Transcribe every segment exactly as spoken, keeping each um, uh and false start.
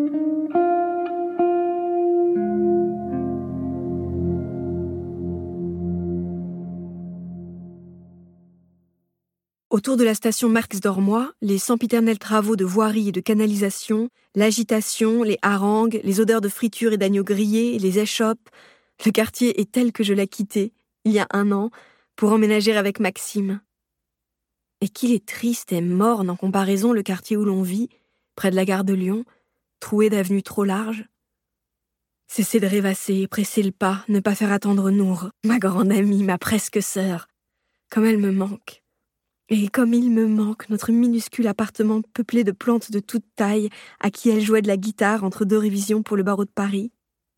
Autour de la station Marx-Dormois, les sempiternels travaux de voirie et de canalisation, l'agitation, les harangues, les odeurs de friture et d'agneaux grillés, les échoppes, le quartier est tel que je l'ai quitté, il y a un an, pour emménager avec Maxime. Et qu'il est triste et morne en comparaison le quartier où l'on vit, près de la gare de Lyon, troué d'avenues trop larges. Cesser de rêvasser, presser le pas, ne pas faire attendre Nour, ma grande amie, ma presque sœur. Comme elle me manque. Et comme il me manque notre minuscule appartement peuplé de plantes de toute taille à qui elle jouait de la guitare entre deux révisions pour le barreau de Paris.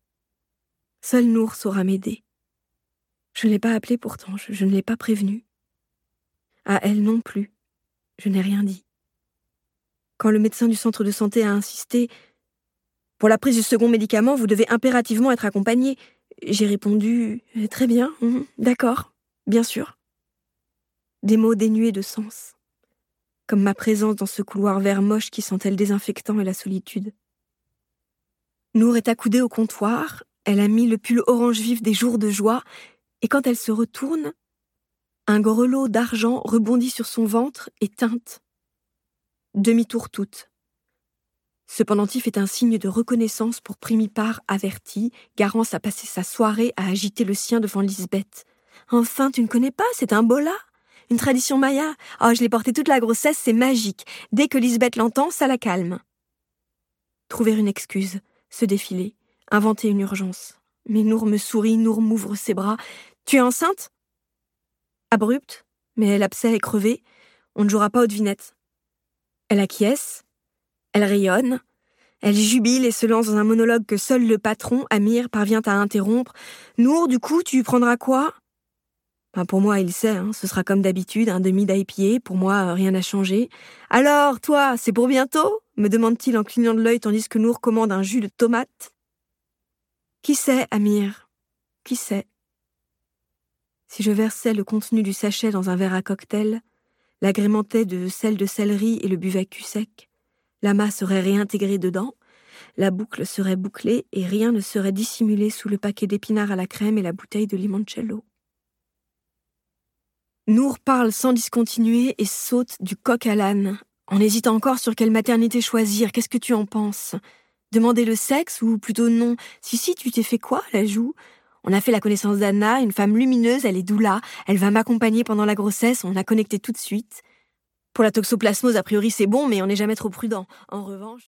Seule Nour saura m'aider. Je ne l'ai pas appelée pourtant, je, je ne l'ai pas prévenue. À elle non plus, je n'ai rien dit. Quand le médecin du centre de santé a insisté « Pour la prise du second médicament, vous devez impérativement être accompagné », j'ai répondu « Très bien, hum, d'accord, bien sûr ». Des mots dénués de sens, comme ma présence dans ce couloir vert moche qui sentait le désinfectant et la solitude. Nour est accoudée au comptoir, elle a mis le pull orange vif des jours de joie, et quand elle se retourne, un grelot d'argent rebondit sur son ventre et teinte. Demi-tour toute. Ce pendentif est un signe de reconnaissance pour Primipare averti, Garance a passé sa soirée à agiter le sien devant Lisbeth. « Enfin, tu ne connais pas, c'est un bola !» Une tradition maya. Oh, je l'ai porté toute la grossesse, c'est magique. Dès que Lisbeth l'entend, ça la calme. Trouver une excuse, se défiler, inventer une urgence. Mais Nour me sourit, Nour m'ouvre ses bras. Tu es enceinte ? Abrupte, mais l'abcès est crevé. On ne jouera pas aux devinettes. Elle acquiesce, elle rayonne, elle jubile et se lance dans un monologue que seul le patron, Amir, parvient à interrompre. Nour, du coup, tu prendras quoi ? Enfin, pour moi, il sait, hein, ce sera comme d'habitude, un demi d'I P A, pour moi, rien n'a changé. « Alors, toi, c'est pour bientôt ?» me demande-t-il en clignant de l'œil tandis que Nour commande un jus de tomate. Qui sait, Amir ? Qui sait ? Si je versais le contenu du sachet dans un verre à cocktail, l'agrémentais de sel de céleri et le buvais cul sec, l'amas serait réintégré dedans, la boucle serait bouclée et rien ne serait dissimulé sous le paquet d'épinards à la crème et la bouteille de limoncello. Nour parle sans discontinuer et saute du coq à l'âne. On hésite encore sur quelle maternité choisir. Qu'est-ce que tu en penses ? Demander le sexe ou plutôt non ? Si, si, tu t'es fait quoi, la joue ? On a fait la connaissance d'Anna, une femme lumineuse, elle est doula. Elle va m'accompagner pendant la grossesse, on a connecté tout de suite. Pour la toxoplasmose, a priori, c'est bon, mais on n'est jamais trop prudent. En revanche...